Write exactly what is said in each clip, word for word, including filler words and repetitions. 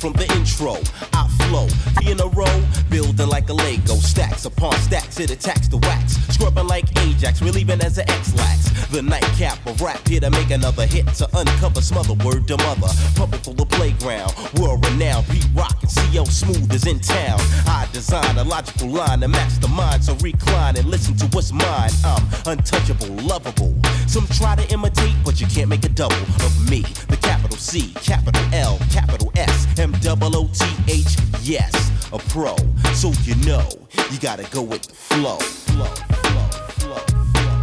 from the intro. I flow, three in a row, building like a Lego. Stacks upon stacks, it attacks the wax. Scrubbing like Ajax, relieving as an X-Lax. The nightcap of rap here to make another hit. To uncover, smother, word to mother. Pumping for the playground, world renowned. Beat rock and C O Smooth is in town. I design a logical line to match the mind. So recline and listen to what's mine. I'm untouchable, lovable. Some try to imitate, but you can't make a double of me. The capital C, capital L, capital S, M double O T H, yes, a pro. So you know, you gotta go with the flow. Flow, flow, flow, flow,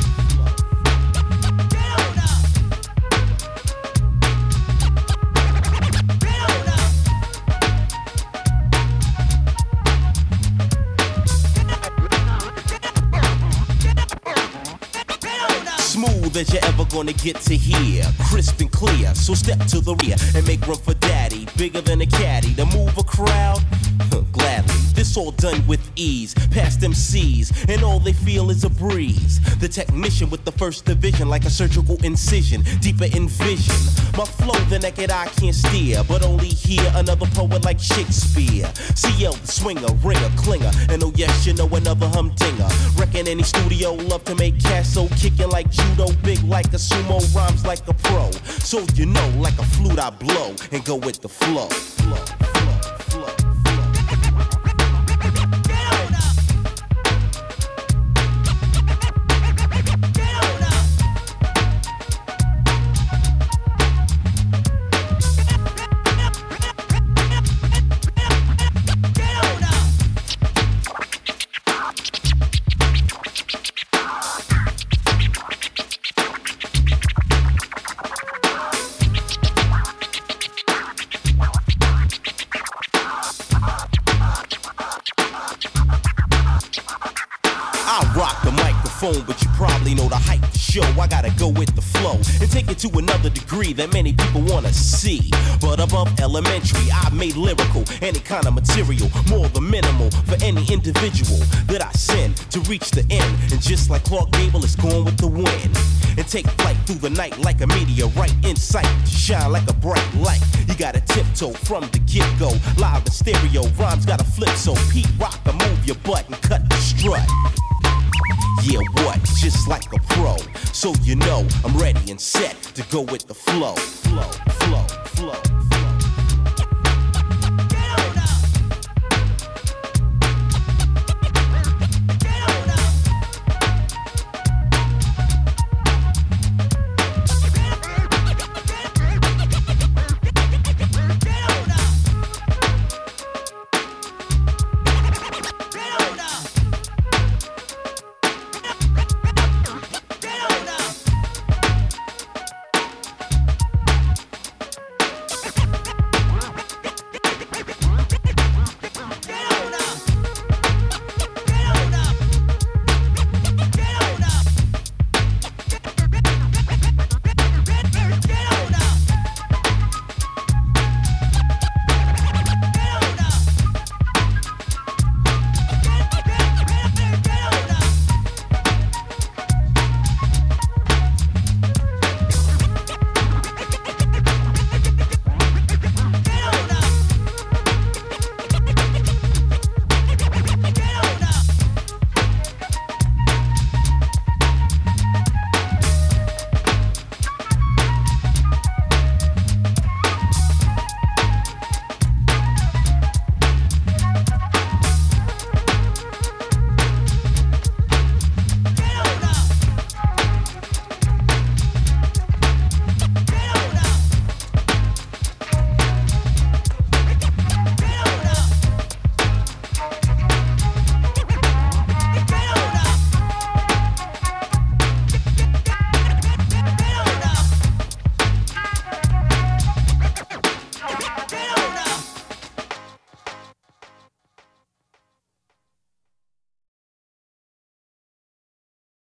Smooth as you're ever gonna get to hear, crisp and clear. So step to the rear and make room for daddy, bigger than a caddy. To move a crowd, gladly. This all done with ease, past M Cs, and all they feel is a breeze. The technician with the first division, like a surgical incision, deeper in vision. My flow the naked eye can't steer, but only hear another poet like Shakespeare. C L the swinger, ringer, clinger, and oh yes, you know another humdinger. Reckon any studio love to make cash, so kicking like judo, big like a sumo, rhymes like a pro. So you know, like a flute I blow and go with the flow. Flow, flow, flow. But you probably know the hype to show. I gotta go with the flow and take it to another degree that many people wanna see. But above elementary, I made lyrical, any kind of material, more than minimal for any individual that I send to reach the end. And just like Clark Gable, it's going with the wind and take flight through the night like a meteorite in sight, shine like a bright light. You gotta tiptoe from the get-go, live and stereo, rhymes gotta flip so Pete Rock can move your butt and cut the strut. Yeah, what? Just like a pro. So you know I'm ready and set to go with the flow. Flow, flow, flow.